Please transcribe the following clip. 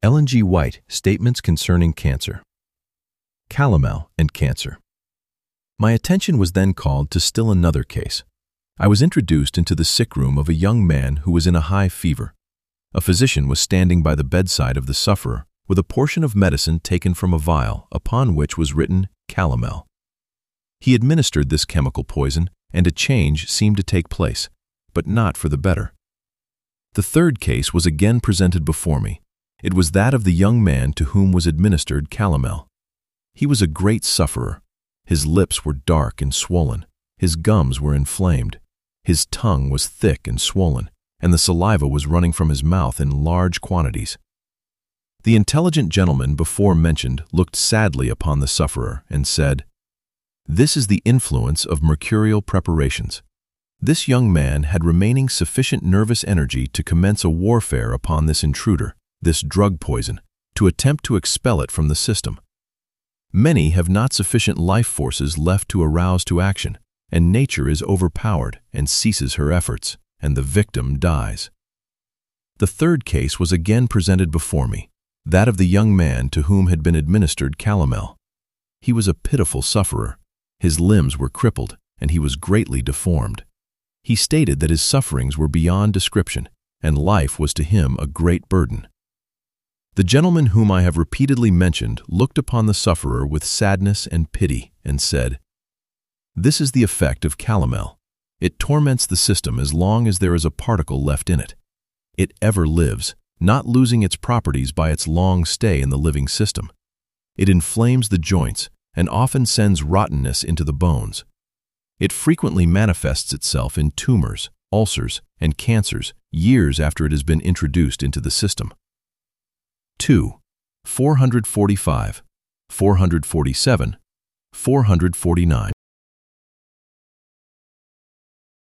Ellen G. White, Statements Concerning Cancer. Calomel and Cancer. My attention was then called to still another case. I was introduced into the sick room of a young man who was in a high fever. A physician was standing by the bedside of the sufferer with a portion of medicine taken from a vial upon which was written calomel. He administered this chemical poison, and a change seemed to take place, but not for the better. The third case was again presented before me. It was that of the young man to whom was administered calomel. He was a great sufferer. His lips were dark and swollen. His gums were inflamed. His tongue was thick and swollen, and the saliva was running from his mouth in large quantities. The intelligent gentleman before mentioned looked sadly upon the sufferer and said, "This is the influence of mercurial preparations." This young man had remaining sufficient nervous energy to commence a warfare upon this intruder, this drug poison, to attempt to expel it from the system. Many have not sufficient life forces left to arouse to action, and nature is overpowered and ceases her efforts, and the victim dies. The third case was again presented before me, that of the young man to whom had been administered calomel. He was a pitiful sufferer. His limbs were crippled, and he was greatly deformed. He stated that his sufferings were beyond description, and life was to him a great burden. The gentleman whom I have repeatedly mentioned looked upon the sufferer with sadness and pity and said, "This is the effect of calomel. It torments the system as long as there is a particle left in it. It ever lives, not losing its properties by its long stay in the living system. It inflames the joints and often sends rottenness into the bones. It frequently manifests itself in tumors, ulcers, and cancers years after it has been introduced into the system." 2. 445, 447, 449.